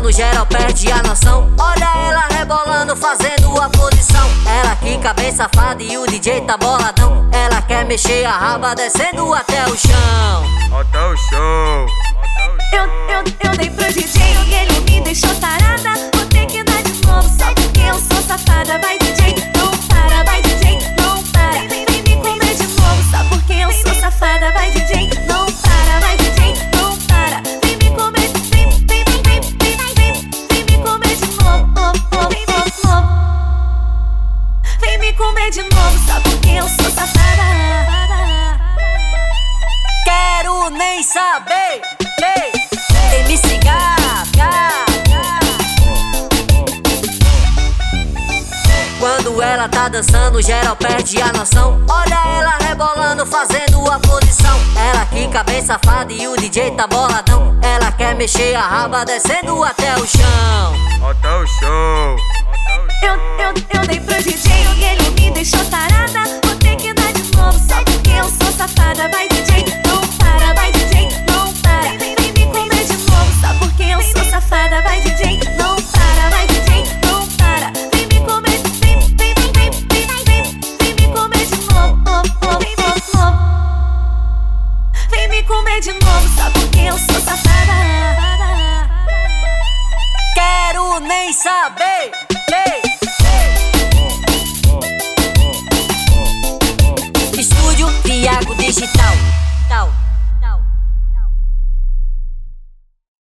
dançando, geral perde a noção. Olha ela rebolando, fazendo a posição. Ela quica bem safada e o DJ tá boladão. Ela quer mexer a raba, descendo até o chão. Até o chão. Eu dei pro DJ e ele me deixou tarada. Vou ter que dar de novo, só porque eu sou safada. Vai DJ, não para, vai DJ, não para. Vem me comer de novo, só porque eu sou safada. Vai DJ, não para, vai DJ, não para. Vem me comer, vem me comer de novo, vem me comer de novo, só porque eu sou safada. Quero nem saber, MC Gaga. Quando ela tá dançando, geral perde a noção. Olha ela rebolando, fazendo a posição. Ela quica bem safada e o DJ tá boladão. Ela quer mexer a raba, descendo até o chão. Até o chão. Eu dei pro DJ e ele me deixou tarada. Vou ter que dar de novo, só porque eu sou safada. Vai DJ, não para, vai DJ, não para. Vem me comer de novo, só porque eu sou safada. Vai DJ, não para, vai DJ, não para. Vem me comer, vem me comer de novo, vem me comer de novo, só porque eu sou safada. Quero nem saber, Estúdio Thiago Digital.